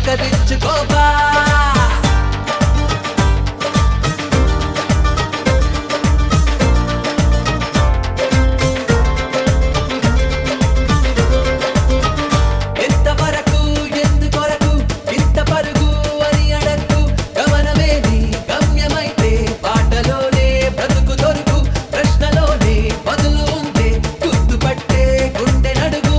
పలకరించుకోవా. ఎంతవరకు ఎందుకొరకు ఇంత పరుగు అని అడక్కు, గమనమే నీ గమ్యమైతే పాటలోనే బ్రతుకు దొరుకు, ప్రశ్నలోనే బదులు ఉంటే గుర్తుపట్టే గుండె నడుగు.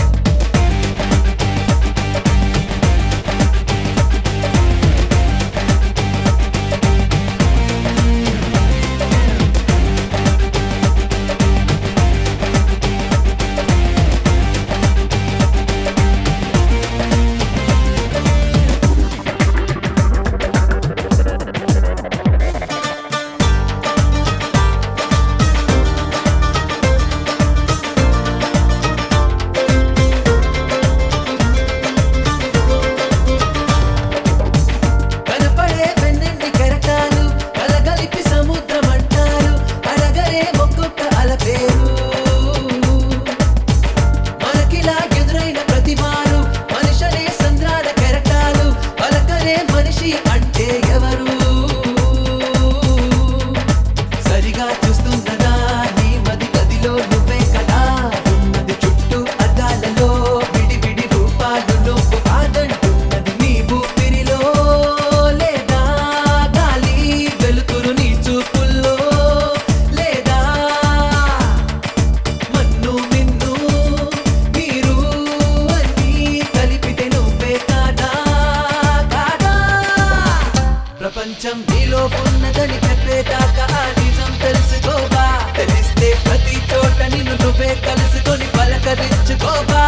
కనపడే వెన్నెండి కెరటాలు కలగలిపి సముద్రం అంటారు, అడగరే ఒక్కొక్క అలపేరు. మనకిలా ఎదురైన ప్రతివారు మనిషనే సంద్రాల కెరటాలు, పలకరే మనిషి అంటే ఎవరు? సరిగా చూస్తున్నదా నీ మది గదిలో నువ్వే కదా ఉన్నది, చుట్టూ అద్దాలలో విడివిడి రూపాలు నువ్వు కాదంటున్నది నీ ఊపిరిలో, లేదా గాలి వెలుతురు నీ చూపుల్లో, లేదా మన్ను మిన్ను మీరు అన్నీ కలిపితే నువ్వే కాదా కాదా. ప్రపంచం నీలో ఉన్నదని చెప్పేదాకా ఆ నిజం తెలుసుకోవా, తెలిస్తే ప్రతి చోట నిన్ను నువ్వే కలుసుకొని పలకరించుకోవా.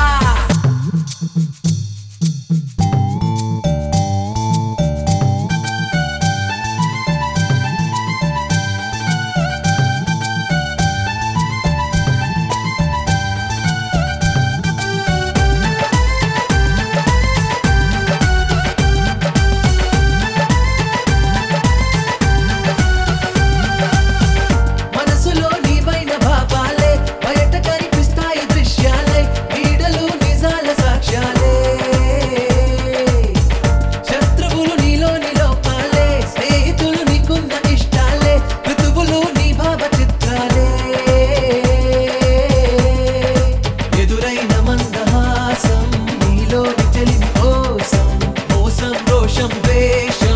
మనసులో నీవైన భావాలే బయట కనిపిస్తాయి దృశ్యాలే, నీడలు నిజాల సాక్ష్యాలే. శత్రువులు నీలోని లోపాలే, స్నేహితులు నీకున్న ఇష్టాలే, ఋతువులు నీ భావ చిత్రాలే. ఎదురైన మందహాసం నీలోని చెలిమి కోసం, మోసం రోషం ద్వేషం